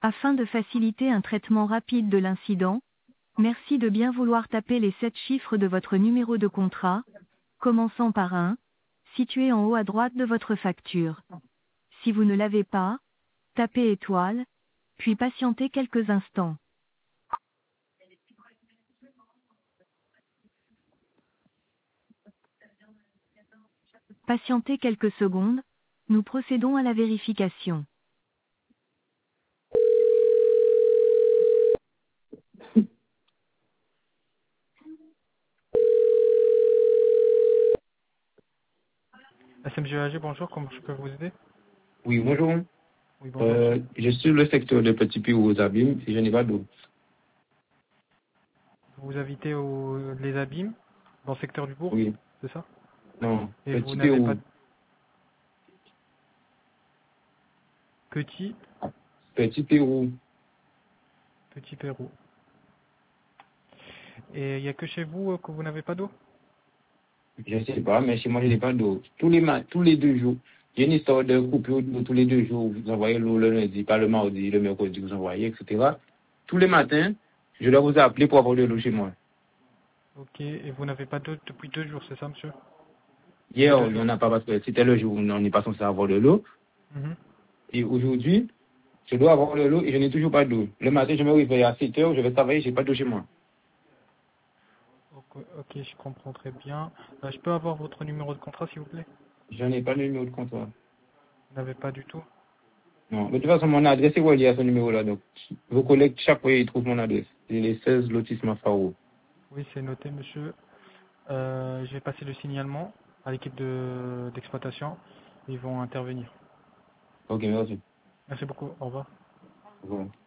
Afin de faciliter un traitement rapide de l'incident, merci de bien vouloir taper les 7 chiffres de votre numéro de contrat, commençant par 1, situé en haut à droite de votre facture. Si vous ne l'avez pas, tapez étoile, puis patientez quelques instants. Patientez quelques secondes, nous procédons à la vérification. SMGAG, bonjour, comment je peux vous aider? Oui, bonjour. Oui, bonjour monsieur. Je suis le secteur de Petit Pérou aux Abîmes et je n'ai pas d'eau. Vous habitez les Abîmes, dans le secteur du Bourg, Oui, c'est ça? non, Et vous Petit n'avez pas Pérou. de petit, Petit Pérou. petit Pérou. Et il n'y a que chez vous que vous n'avez pas d'eau? Je ne sais pas, mais chez moi, je n'ai pas d'eau. Tous les 2 jours. Il y a une histoire de coupure d'eau tous les 2 jours. Vous envoyez l'eau le lundi, pas le mardi, le mercredi, vous envoyez, etc. Tous les matins, je dois vous appeler pour avoir de l'eau chez moi. Ok, et vous n'avez pas d'eau depuis 2 jours, c'est ça monsieur? Depuis Hier, deux il n'y jours. en a pas parce que c'était le jour où on n'est pas censé avoir de l'eau. Mhm. Et aujourd'hui, je dois avoir de l'eau et je n'ai toujours pas d'eau. Le matin, je me réveille à 7 heures, je vais travailler, je n'ai pas d'eau chez moi. Ok, je comprends très bien. Je peux avoir votre numéro de contrat s'il vous plaît? Je n'ai pas de numéro de comptoir. Vous n'avez pas du tout? Non, mais de toute façon, mon adresse est reliée à ce numéro-là. Donc, vos collègues, chaque fois, ils trouvent mon adresse. C'est les 16 lotissement Faro. Oui, c'est noté monsieur. Je vais passer le signalement à l'équipe d'exploitation. Ils vont intervenir. Ok, merci. Merci beaucoup, au revoir. Au revoir.